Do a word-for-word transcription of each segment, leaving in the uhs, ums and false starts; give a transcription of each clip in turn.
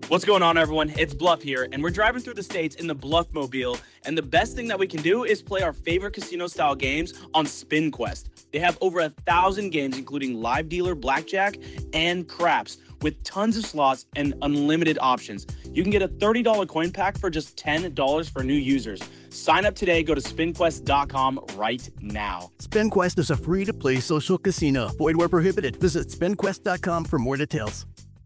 What's going on, everyone? It's Bluff here, and we're driving through the states in the Bluffmobile, and the best thing that we can do is play our favorite casino-style games on SpinQuest. They have over a thousand games, including live dealer blackjack and craps, with tons of slots and unlimited options. You can get a thirty dollars coin pack for just ten dollars for new users. Sign up today. Go to spin quest dot com right now. SpinQuest is a free-to-play social casino. Void where prohibited. Visit spin quest dot com for more details.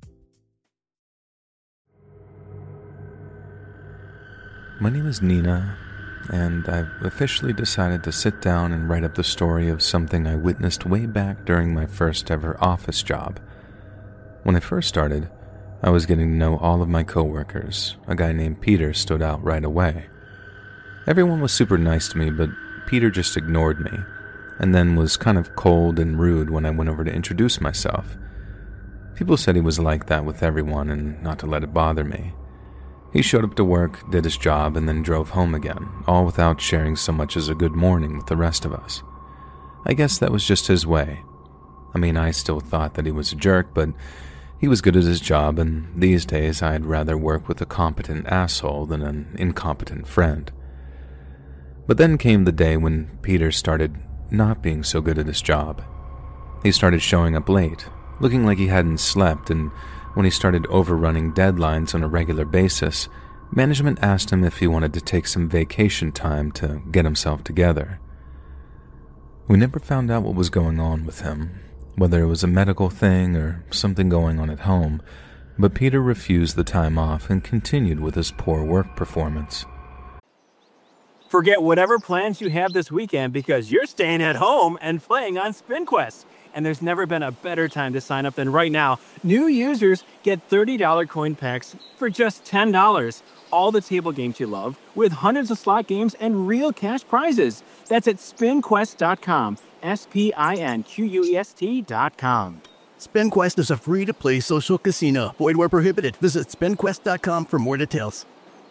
My name is Nina, and I've officially decided to sit down and write up the story of something I witnessed way back during my first ever office job. When I first started, I was getting to know all of my coworkers. A guy named Peter stood out right away. Everyone was super nice to me, but Peter just ignored me, and then was kind of cold and rude when I went over to introduce myself. People said he was like that with everyone and not to let it bother me. He showed up to work, did his job, and then drove home again, all without sharing so much as a good morning with the rest of us. I guess that was just his way. I mean, I still thought that he was a jerk, but he was good at his job, and these days I'd rather work with a competent asshole than an incompetent friend. But then came the day when Peter started not being so good at his job. He started showing up late, looking like he hadn't slept, and when he started overrunning deadlines on a regular basis, management asked him if he wanted to take some vacation time to get himself together. We never found out what was going on with him, whether it was a medical thing or something going on at home, but Peter refused the time off and continued with his poor work performance. Forget whatever plans you have this weekend because you're staying at home and playing on SpinQuest. And there's never been a better time to sign up than right now. New users get thirty dollars coin packs for just ten dollars. All the table games you love, with hundreds of slot games and real cash prizes. That's at spin quest dot com. S P I N Q U E S T dot com. SpinQuest is a free-to-play social casino. Void where prohibited. Visit spin quest dot com for more details.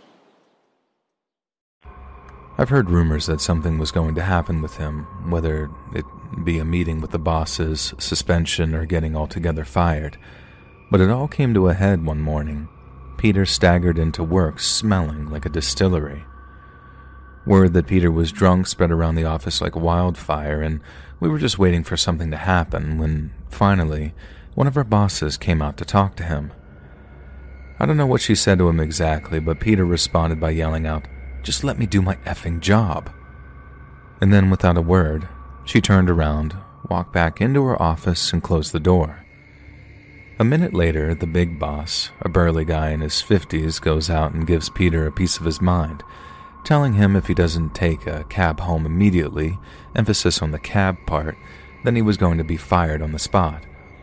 I've heard rumors that something was going to happen with him, whether it be a meeting with the bosses, suspension, or getting altogether fired. But it all came to a head one morning. Peter staggered into work smelling like a distillery. Word that Peter was drunk spread around the office like wildfire, and we were just waiting for something to happen when, finally, one of our bosses came out to talk to him. I don't know what she said to him exactly, but Peter responded by yelling out, "Just let me do my effing job." And then, without a word, she turned around, walked back into her office, and closed the door. A minute later, the big boss, a burly guy in his fifties, goes out and gives Peter a piece of his mind, telling him if he doesn't take a cab home immediately, emphasis on the cab part, then he was going to be fired on the spot.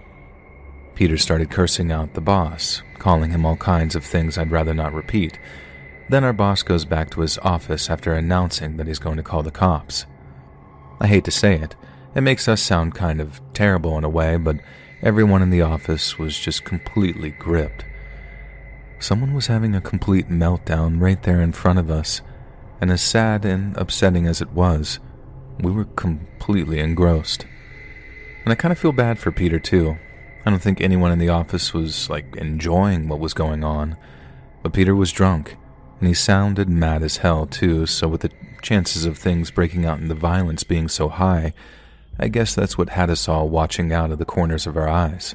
Peter started cursing out the boss, calling him all kinds of things I'd rather not repeat. Then our boss goes back to his office after announcing that he's going to call the cops. I hate to say it, it makes us sound kind of terrible in a way, but everyone in the office was just completely gripped. Someone was having a complete meltdown right there in front of us, and as sad and upsetting as it was, we were completely engrossed. And I kind of feel bad for Peter too. I don't think anyone in the office was, like, enjoying what was going on, but Peter was drunk. And he sounded mad as hell, too, so with the chances of things breaking out into violence being so high, I guess that's what had us all watching out of the corners of our eyes.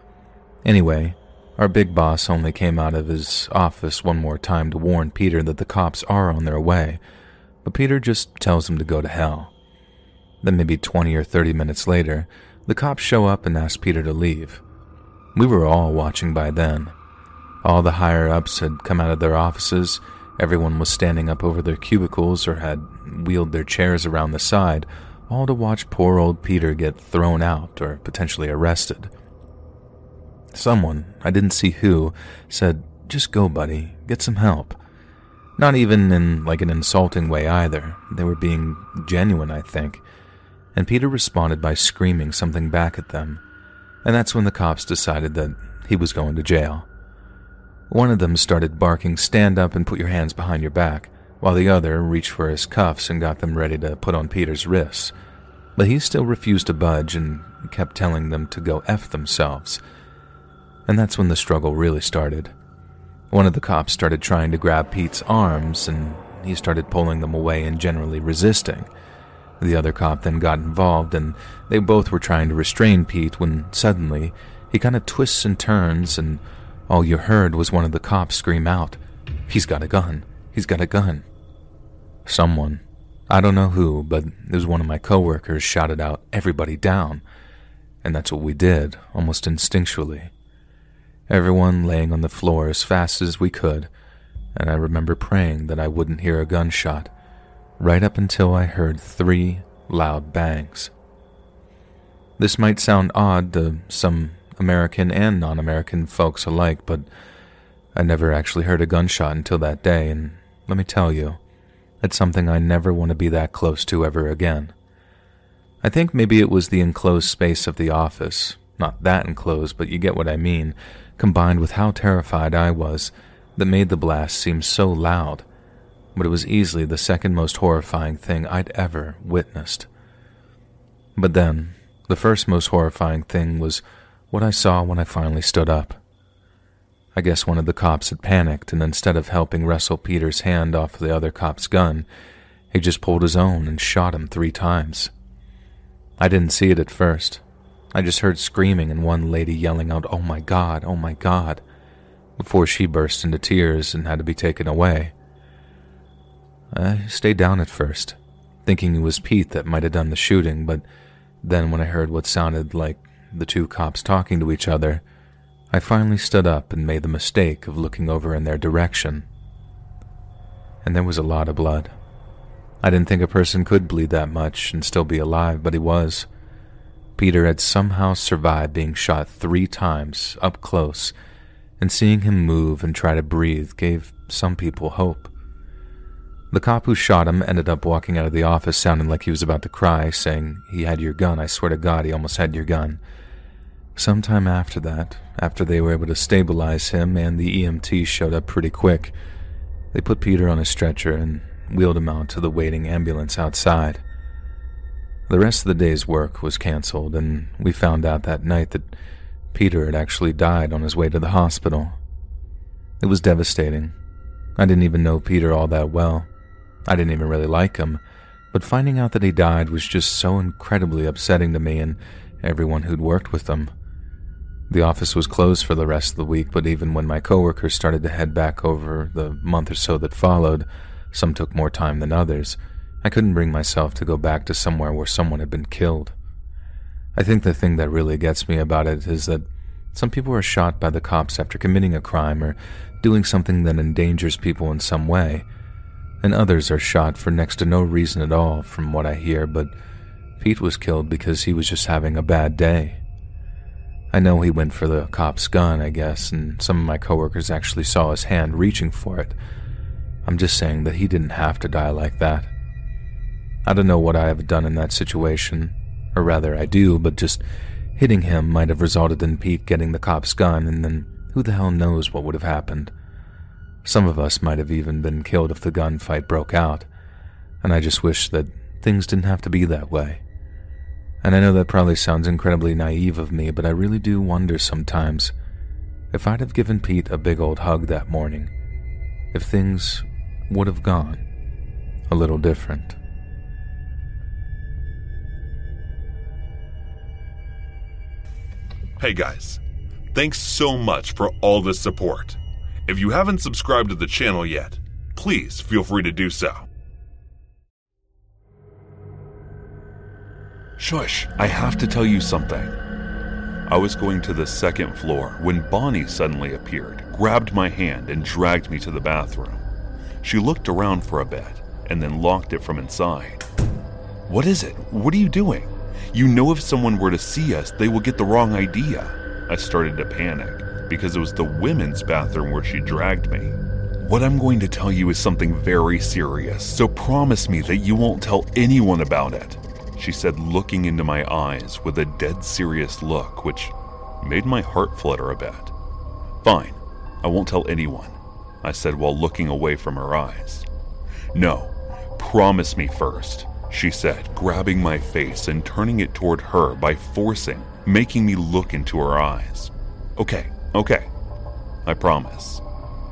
Anyway, our big boss only came out of his office one more time to warn Peter that the cops are on their way, but Peter just tells him to go to hell. Then maybe twenty or thirty minutes later, the cops show up and ask Peter to leave. We were all watching by then. All the higher-ups had come out of their offices, everyone was standing up over their cubicles or had wheeled their chairs around the side, all to watch poor old Peter get thrown out or potentially arrested. Someone, I didn't see who, said, "Just go, buddy, get some help." Not even in like an insulting way either. They were being genuine, I think. And Peter responded by screaming something back at them. And that's when the cops decided that he was going to jail. One of them started barking, "Stand up and put your hands behind your back," while the other reached for his cuffs and got them ready to put on Peter's wrists. But he still refused to budge and kept telling them to go F themselves. And that's when the struggle really started. One of the cops started trying to grab Pete's arms, and he started pulling them away and generally resisting. The other cop then got involved, and they both were trying to restrain Pete when suddenly he kind of twists and turns, and all you heard was one of the cops scream out, "He's got a gun! He's got a gun!" Someone, I don't know who, but it was one of my coworkers, shouted out, "Everybody down!" And that's what we did, almost instinctually. Everyone laying on the floor as fast as we could, and I remember praying that I wouldn't hear a gunshot, right up until I heard three loud bangs. This might sound odd to some American and non-American folks alike, but I never actually heard a gunshot until that day, and let me tell you, it's something I never want to be that close to ever again. I think maybe it was the enclosed space of the office, not that enclosed, but you get what I mean, combined with how terrified I was, that made the blast seem so loud, but it was easily the second most horrifying thing I'd ever witnessed. But then, the first most horrifying thing was what I saw when I finally stood up. I guess one of the cops had panicked, and instead of helping wrestle Peter's hand off the other cop's gun, he just pulled his own and shot him three times. I didn't see it at first. I just heard screaming and one lady yelling out, "Oh my God, oh my God," before she burst into tears and had to be taken away. I stayed down at first, thinking it was Pete that might have done the shooting, but then when I heard what sounded like the two cops talking to each other, I finally stood up and made the mistake of looking over in their direction. And there was a lot of blood. I didn't think a person could bleed that much and still be alive, but he was. Peter had somehow survived being shot three times up close, and seeing him move and try to breathe gave some people hope. The cop who shot him ended up walking out of the office sounding like he was about to cry, saying, "He had your gun, I swear to God, he almost had your gun." Sometime after that, after they were able to stabilize him and the E M T showed up pretty quick, they put Peter on a stretcher and wheeled him out to the waiting ambulance outside. The rest of the day's work was canceled, and we found out that night that Peter had actually died on his way to the hospital. It was devastating. I didn't even know Peter all that well. I didn't even really like him, but finding out that he died was just so incredibly upsetting to me and everyone who'd worked with him. The office was closed for the rest of the week, but even when my coworkers started to head back over the month or so that followed, some took more time than others, I couldn't bring myself to go back to somewhere where someone had been killed. I think the thing that really gets me about it is that some people are shot by the cops after committing a crime or doing something that endangers people in some way, and others are shot for next to no reason at all, from what I hear, but Pete was killed because he was just having a bad day. I know he went for the cop's gun, I guess, and some of my coworkers actually saw his hand reaching for it. I'm just saying that he didn't have to die like that. I don't know what I have done in that situation, or rather I do, but just hitting him might have resulted in Pete getting the cop's gun, and then who the hell knows what would have happened. Some of us might have even been killed if the gunfight broke out, and I just wish that things didn't have to be that way. And I know that probably sounds incredibly naive of me, but I really do wonder sometimes if I'd have given Pete a big old hug that morning, if things would have gone a little different. Hey guys, thanks so much for all the support. If you haven't subscribed to the channel yet, please feel free to do so. Shush, I have to tell you something. I was going to the second floor when Bonnie suddenly appeared, grabbed my hand, and dragged me to the bathroom. She looked around for a bit, and then locked it from inside. What is it? What are you doing? You know if someone were to see us, they will get the wrong idea. I started to panic, because it was the women's bathroom where she dragged me. What I'm going to tell you is something very serious, so promise me that you won't tell anyone about it, she said, looking into my eyes with a dead serious look, which made my heart flutter a bit. Fine, I won't tell anyone, I said while looking away from her eyes. No, promise me first, she said, grabbing my face and turning it toward her by forcing, making me look into her eyes. Okay, okay, I promise.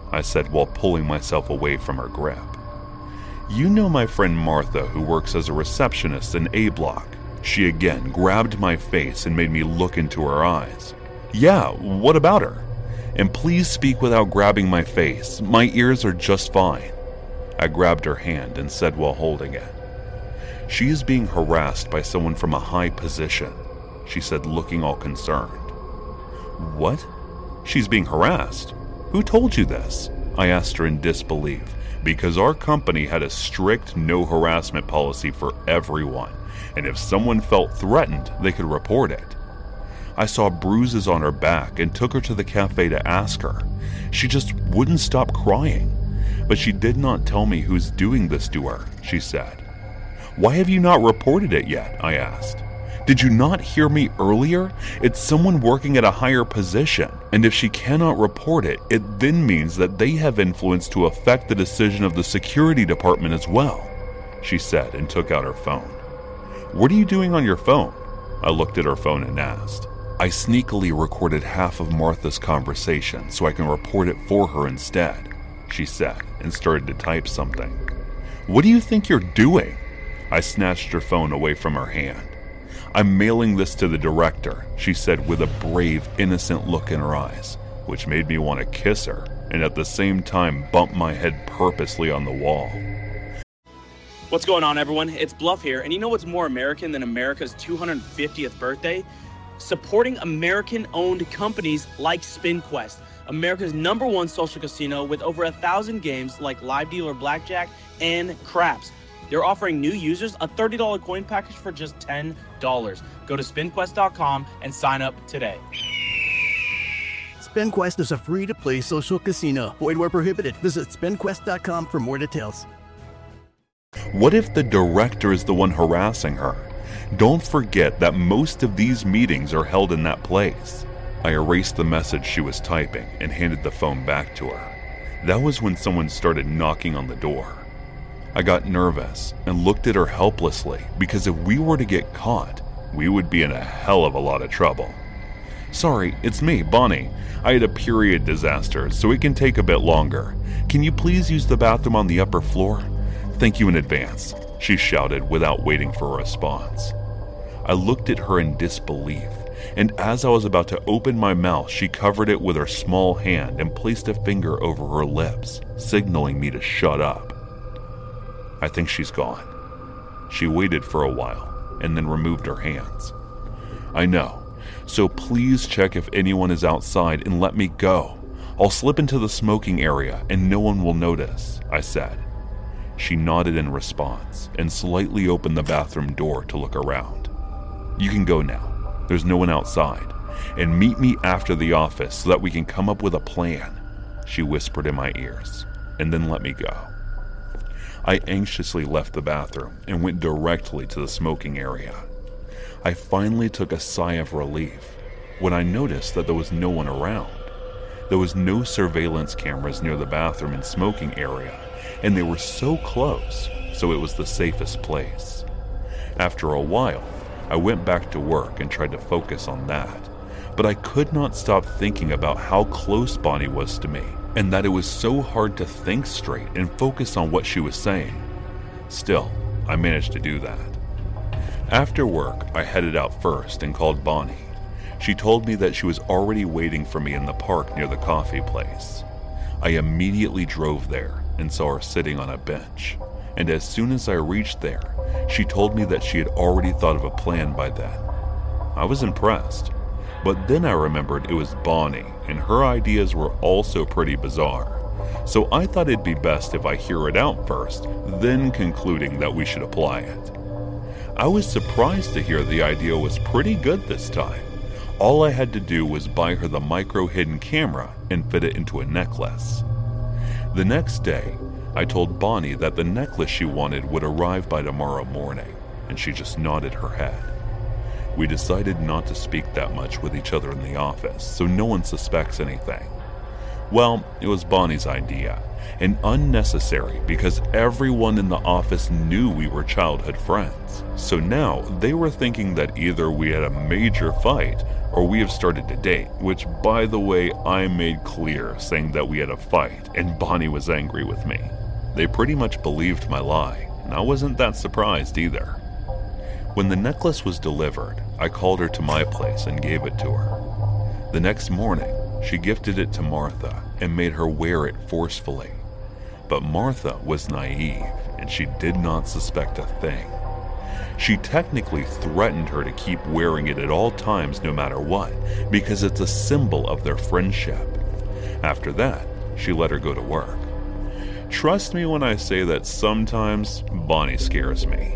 I said while pulling myself away from her grip. You know my friend Martha, who works as a receptionist in A Block. She again grabbed my face and made me look into her eyes. Yeah, what about her? And please speak without grabbing my face. My ears are just fine. I grabbed her hand and said while holding it. She is being harassed by someone from a high position, she said, looking all concerned. What? She's being harassed? Who told you this? I asked her in disbelief, because our company had a strict no harassment policy for everyone, and if someone felt threatened, they could report it. I saw bruises on her back and took her to the cafe to ask her. She just wouldn't stop crying. But she did not tell me who's doing this to her, she said. Why have you not reported it yet? I asked. Did you not hear me earlier? It's someone working at a higher position, and if she cannot report it, it then means that they have influence to affect the decision of the security department as well, she said and took out her phone. What are you doing on your phone? I looked at her phone and asked. I sneakily recorded half of Martha's conversation so I can report it for her instead, she said, and started to type something. What do you think you're doing? I snatched her phone away from her hand. I'm mailing this to the director, she said with a brave, innocent look in her eyes, which made me want to kiss her and at the same time bump my head purposely on the wall. What's going on, everyone? It's Bluff here, and you know what's more American than America's two hundred fiftieth birthday? Supporting American-owned companies like SpinQuest, America's number one social casino with over a thousand games like live dealer blackjack and craps. They're offering new users a thirty dollars coin package for just ten dollars. Go to spin quest dot com and sign up today. SpinQuest is a free-to-play social casino. Void where prohibited. Visit spin quest dot com for more details. What if the director is the one harassing her? Don't forget that most of these meetings are held in that place. I erased the message she was typing and handed the phone back to her. That was when someone started knocking on the door. I got nervous and looked at her helplessly because if we were to get caught, we would be in a hell of a lot of trouble. Sorry, it's me, Bonnie. I had a period disaster, so it can take a bit longer. Can you please use the bathroom on the upper floor? Thank you in advance, she shouted without waiting for a response. I looked at her in disbelief, and as I was about to open my mouth, she covered it with her small hand and placed a finger over her lips, signaling me to shut up. I think she's gone. She waited for a while and then removed her hands. I know, so please check if anyone is outside and let me go. I'll slip into the smoking area and no one will notice, I said. She nodded in response and slightly opened the bathroom door to look around. You can go now. There's no one outside. And meet me after the office so that we can come up with a plan, she whispered in my ears, and then let me go. I anxiously left the bathroom and went directly to the smoking area. I finally took a sigh of relief when I noticed that there was no one around. There was no surveillance cameras near the bathroom and smoking area, and they were so close, so it was the safest place. After a while, I went back to work and tried to focus on that, but I could not stop thinking about how close Bonnie was to me, and that it was so hard to think straight and focus on what she was saying. Still, I managed to do that. After work, I headed out first and called Bonnie. She told me that she was already waiting for me in the park near the coffee place. I immediately drove there and saw her sitting on a bench, and as soon as I reached there, she told me that she had already thought of a plan by then. I was impressed, but then I remembered it was Bonnie, and her ideas were also pretty bizarre, so I thought it'd be best if I hear it out first, then concluding that we should apply it. I was surprised to hear the idea was pretty good this time. All I had to do was buy her the micro hidden camera and fit it into a necklace. The next day, I told Bonnie that the necklace she wanted would arrive by tomorrow morning, and she just nodded her head. We decided not to speak that much with each other in the office, so no one suspects anything. Well, it was Bonnie's idea, and unnecessary because everyone in the office knew we were childhood friends. So now they were thinking that either we had a major fight or we have started to date, which, by the way, I made clear, saying that we had a fight, and Bonnie was angry with me. They pretty much believed my lie, and I wasn't that surprised either. When the necklace was delivered, I called her to my place and gave it to her. The next morning, she gifted it to Martha and made her wear it forcefully. But Martha was naive, and she did not suspect a thing. She technically threatened her to keep wearing it at all times no matter what, because it's a symbol of their friendship. After that, she let her go to work. Trust me when I say that sometimes Bonnie scares me.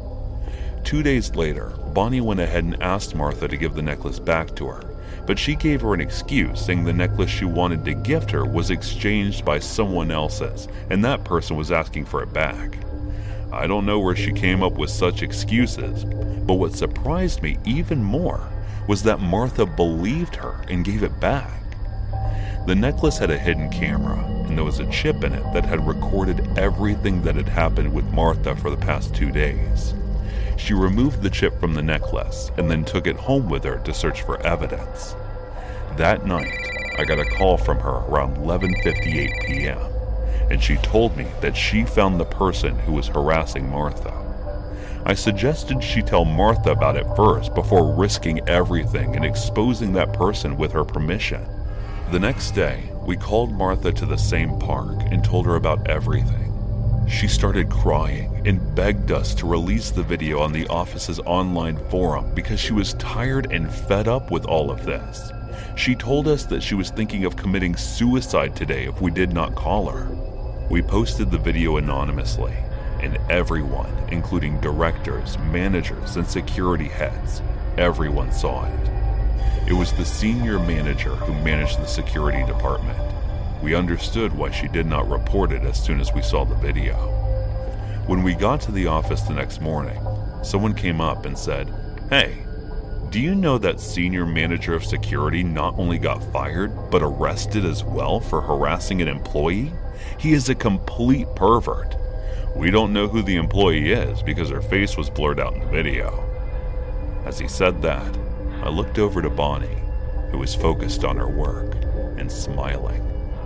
Two days later, Bonnie went ahead and asked Martha to give the necklace back to her, but she gave her an excuse, saying the necklace she wanted to gift her was exchanged by someone else's, and that person was asking for it back. I don't know where she came up with such excuses, but what surprised me even more was that Martha believed her and gave it back. The necklace had a hidden camera, and there was a chip in it that had recorded everything that had happened with Martha for the past two days. She removed the chip from the necklace and then took it home with her to search for evidence. That night, I got a call from her around eleven fifty-eight p.m., and she told me that she found the person who was harassing Martha. I suggested she tell Martha about it first before risking everything and exposing that person with her permission. The next day, we called Martha to the same park and told her about everything. She started crying and begged us to release the video on the office's online forum because she was tired and fed up with all of this. She told us that she was thinking of committing suicide today if we did not call her. We posted the video anonymously, and everyone, including directors, managers, and security heads, everyone saw it. It was the senior manager who managed the security department. We understood why she did not report it as soon as we saw the video. When we got to the office the next morning, someone came up and said, "Hey, do you know that senior manager of security not only got fired, but arrested as well for harassing an employee? He is a complete pervert. We don't know who the employee is because her face was blurred out in the video." As he said that, I looked over to Bonnie, who was focused on her work and smiling.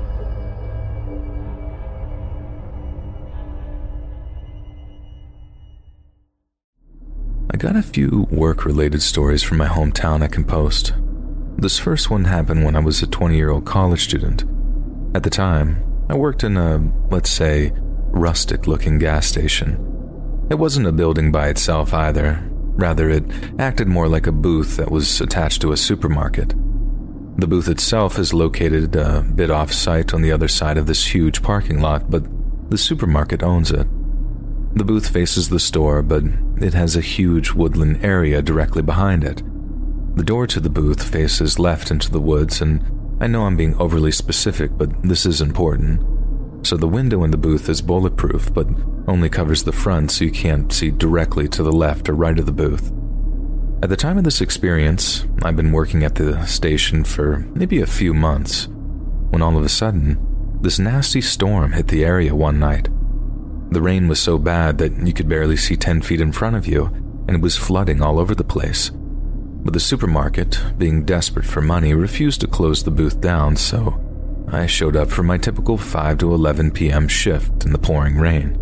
I got a few work-related stories from my hometown I can post. This first one happened when I was a twenty-year-old college student. At the time, I worked in a, let's say, rustic-looking gas station. It wasn't a building by itself either. Rather, it acted more like a booth that was attached to a supermarket. The booth itself is located a bit off-site on the other side of this huge parking lot, but the supermarket owns it. The booth faces the store, but it has a huge woodland area directly behind it. The door to the booth faces left into the woods, and I know I'm being overly specific, but this is important. So the window in the booth is bulletproof, but only covers the front so you can't see directly to the left or right of the booth. At the time of this experience, I've been working at the station for maybe a few months, when all of a sudden, this nasty storm hit the area one night. The rain was so bad that you could barely see ten feet in front of you, and it was flooding all over the place. But the supermarket, being desperate for money, refused to close the booth down, so I showed up for my typical five to eleven p.m. shift in the pouring rain.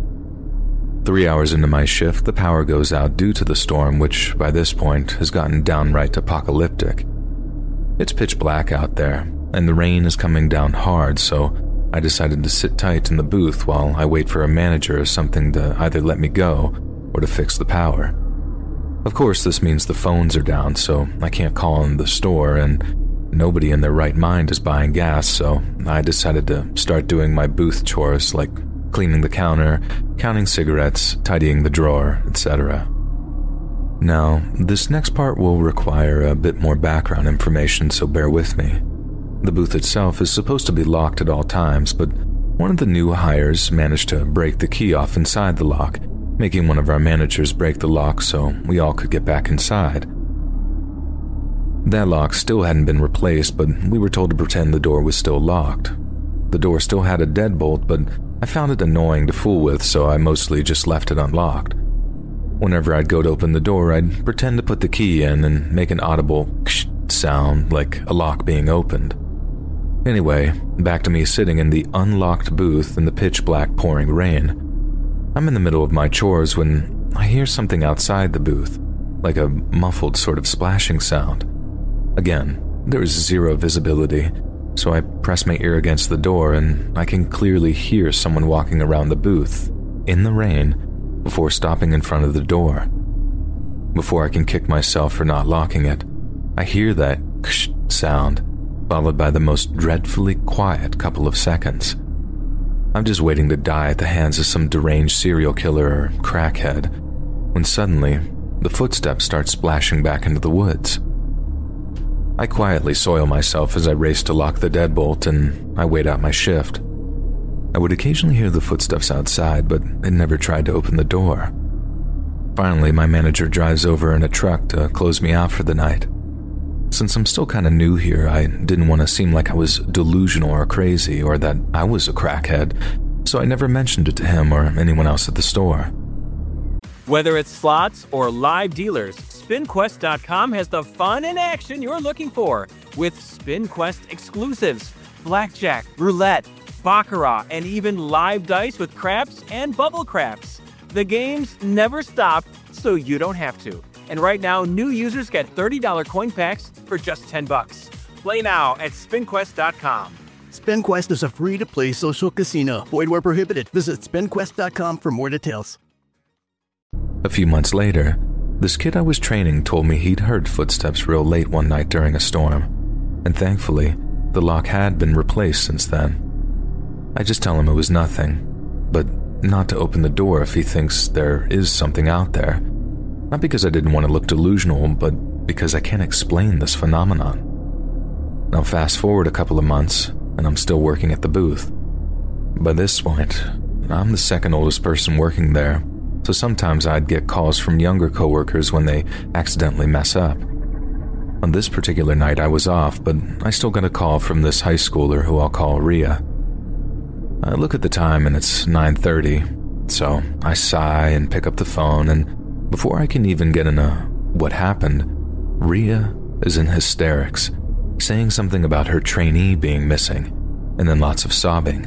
Three hours into my shift, the power goes out due to the storm, which by this point has gotten downright apocalyptic. It's pitch black out there, and the rain is coming down hard, so I decided to sit tight in the booth while I wait for a manager or something to either let me go or to fix the power. Of course, this means the phones are down, so I can't call in the store, and nobody in their right mind is buying gas, so I decided to start doing my booth chores like cleaning the counter, counting cigarettes, tidying the drawer, et cetera. Now, this next part will require a bit more background information, so bear with me. The booth itself is supposed to be locked at all times, but one of the new hires managed to break the key off inside the lock, making one of our managers break the lock so we all could get back inside. That lock still hadn't been replaced, but we were told to pretend the door was still locked. The door still had a deadbolt, but I found it annoying to fool with, so I mostly just left it unlocked. Whenever I'd go to open the door, I'd pretend to put the key in and make an audible ksh sound like a lock being opened. Anyway, back to me sitting in the unlocked booth in the pitch-black pouring rain. I'm in the middle of my chores when I hear something outside the booth, like a muffled sort of splashing sound. Again, there is zero visibility, so I press my ear against the door and I can clearly hear someone walking around the booth, in the rain, before stopping in front of the door. Before I can kick myself for not locking it, I hear that ksh sound, followed by the most dreadfully quiet couple of seconds. I'm just waiting to die at the hands of some deranged serial killer or crackhead, when suddenly, the footsteps start splashing back into the woods. I quietly soil myself as I race to lock the deadbolt and I wait out my shift. I would occasionally hear the footsteps outside, but it never tried to open the door. Finally, my manager drives over in a truck to close me out for the night. Since I'm still kind of new here, I didn't want to seem like I was delusional or crazy or that I was a crackhead, so I never mentioned it to him or anyone else at the store. Whether it's slots or live dealers, Spin Quest dot com has the fun and action you're looking for with SpinQuest exclusives, blackjack, roulette, baccarat, and even live dice with craps and bubble craps. The games never stop, so you don't have to. And right now, new users get thirty dollars coin packs for just ten bucks. Play now at Spin Quest dot com. SpinQuest is a free-to-play social casino. Void where prohibited. Visit Spin Quest dot com for more details. A few months later, this kid I was training told me he'd heard footsteps real late one night during a storm, and thankfully, the lock had been replaced since then. I just tell him it was nothing, but not to open the door if he thinks there is something out there. Not because I didn't want to look delusional, but because I can't explain this phenomenon. Now fast forward a couple of months, and I'm still working at the booth. By this point, I'm the second oldest person working there, so sometimes I'd get calls from younger coworkers when they accidentally mess up. On this particular night I was off, but I still got a call from this high schooler who I'll call Rhea. I look at the time and it's nine thirty, so I sigh and pick up the phone, and before I can even get in a what happened, Rhea is in hysterics, saying something about her trainee being missing, and then lots of sobbing.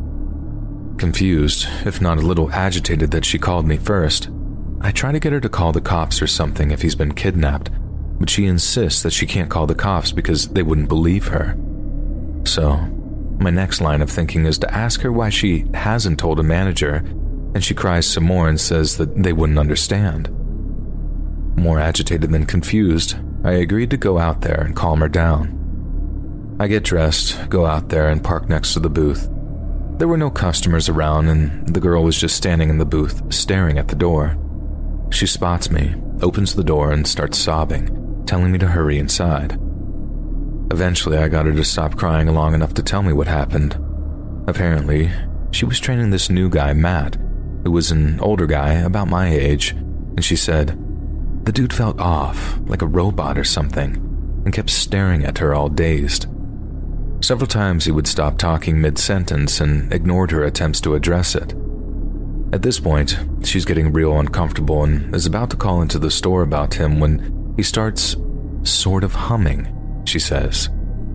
Confused, if not a little agitated that she called me first, I try to get her to call the cops or something if he's been kidnapped, but she insists that she can't call the cops because they wouldn't believe her. So, my next line of thinking is to ask her why she hasn't told a manager, and she cries some more and says that they wouldn't understand. More agitated than confused, I agreed to go out there and calm her down. I get dressed, go out there, and park next to the booth. There were no customers around, and the girl was just standing in the booth, staring at the door. She spots me, opens the door, and starts sobbing, telling me to hurry inside. Eventually, I got her to stop crying long enough to tell me what happened. Apparently, she was training this new guy, Matt, who was an older guy about my age, and she said, the dude felt off, like a robot or something, and kept staring at her all dazed. Several times he would stop talking mid-sentence and ignored her attempts to address it. At this point, she's getting real uncomfortable and is about to call into the store about him when he starts sort of humming, she says.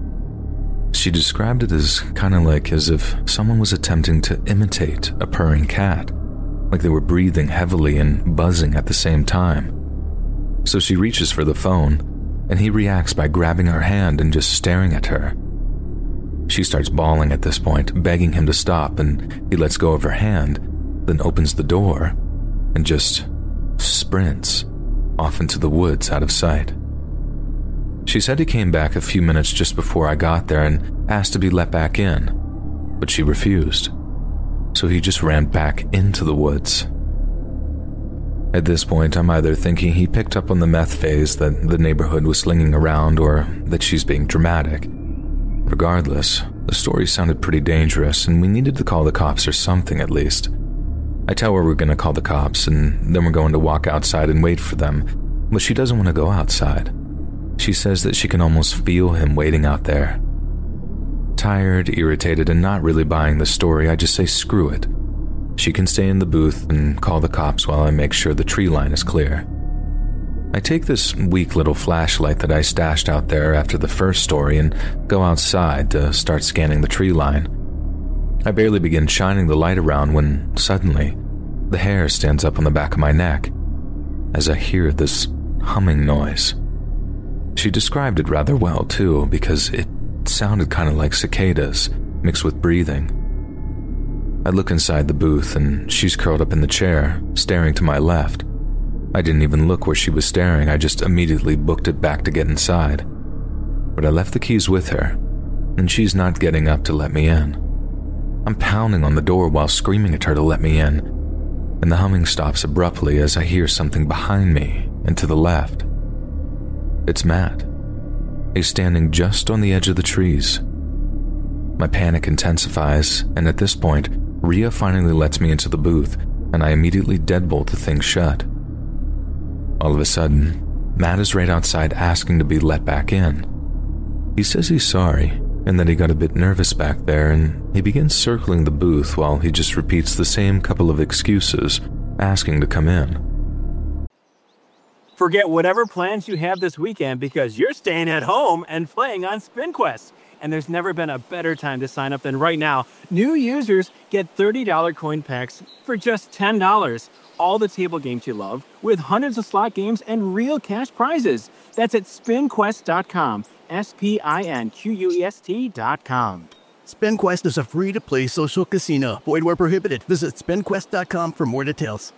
She described it as kind of like as if someone was attempting to imitate a purring cat, like they were breathing heavily and buzzing at the same time. So she reaches for the phone, and he reacts by grabbing her hand and just staring at her. She starts bawling at this point, begging him to stop, and he lets go of her hand, then opens the door and just sprints off into the woods out of sight. She said he came back a few minutes just before I got there and asked to be let back in, but she refused, so he just ran back into the woods. At this point, I'm either thinking he picked up on the meth phase that the neighborhood was slinging around or that she's being dramatic. Regardless, the story sounded pretty dangerous and we needed to call the cops or something at least. I tell her we're going to call the cops and then we're going to walk outside and wait for them, but she doesn't want to go outside. She says that she can almost feel him waiting out there. Tired, irritated, and not really buying the story, I just say screw it. She can stay in the booth and call the cops while I make sure the tree line is clear. I take this weak little flashlight that I stashed out there after the first story and go outside to start scanning the tree line. I barely begin shining the light around when, suddenly, the hair stands up on the back of my neck as I hear this humming noise. She described it rather well, too, because it sounded kind of like cicadas mixed with breathing. I look inside the booth and she's curled up in the chair, staring to my left. I didn't even look where she was staring, I just immediately booked it back to get inside. But I left the keys with her, and she's not getting up to let me in. I'm pounding on the door while screaming at her to let me in, and the humming stops abruptly as I hear something behind me and to the left. It's Matt. He's standing just on the edge of the trees. My panic intensifies, and at this point, Rhea finally lets me into the booth, and I immediately deadbolt the thing shut. All of a sudden, Matt is right outside asking to be let back in. He says he's sorry, and that he got a bit nervous back there, and he begins circling the booth while he just repeats the same couple of excuses, asking to come in. Forget whatever plans you have this weekend because you're staying at home and playing on SpinQuest. And there's never been a better time to sign up than right now. New users get thirty dollars coin packs for just ten dollars. All the table games you love, with hundreds of slot games and real cash prizes. That's at spin quest dot com. S P I N Q U E S T dot com. SpinQuest is a free-to-play social casino. Void where prohibited. Visit spin quest dot com for more details.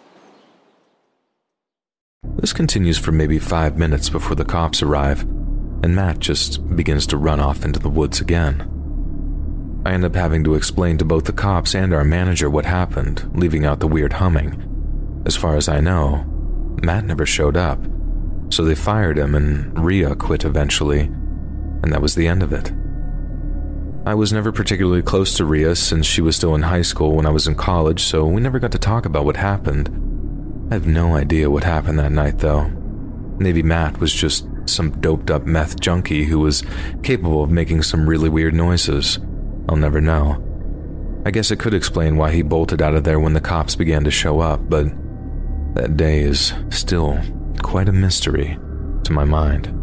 This continues for maybe five minutes before the cops arrive, and Matt just begins to run off into the woods again. I end up having to explain to both the cops and our manager what happened, leaving out the weird humming. As far as I know, Matt never showed up, so they fired him and Rhea quit eventually, and that was the end of it. I was never particularly close to Rhea since she was still in high school when I was in college, so we never got to talk about what happened. I have no idea what happened that night, though. Maybe Matt was just some doped-up meth junkie who was capable of making some really weird noises. I'll never know. I guess it could explain why he bolted out of there when the cops began to show up, but that day is still quite a mystery to my mind.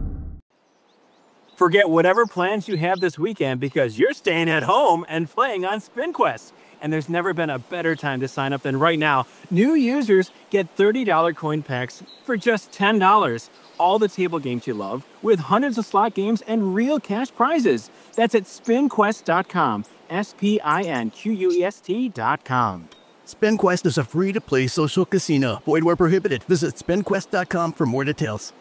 Forget whatever plans you have this weekend because you're staying at home and playing on SpinQuest. And there's never been a better time to sign up than right now. New users get thirty dollars coin packs for just ten dollars. All the table games you love, with hundreds of slot games and real cash prizes. That's at spin quest dot com. S P I N Q U E S T dot com. SpinQuest is a free-to-play social casino. Void where prohibited. Visit spin quest dot com for more details.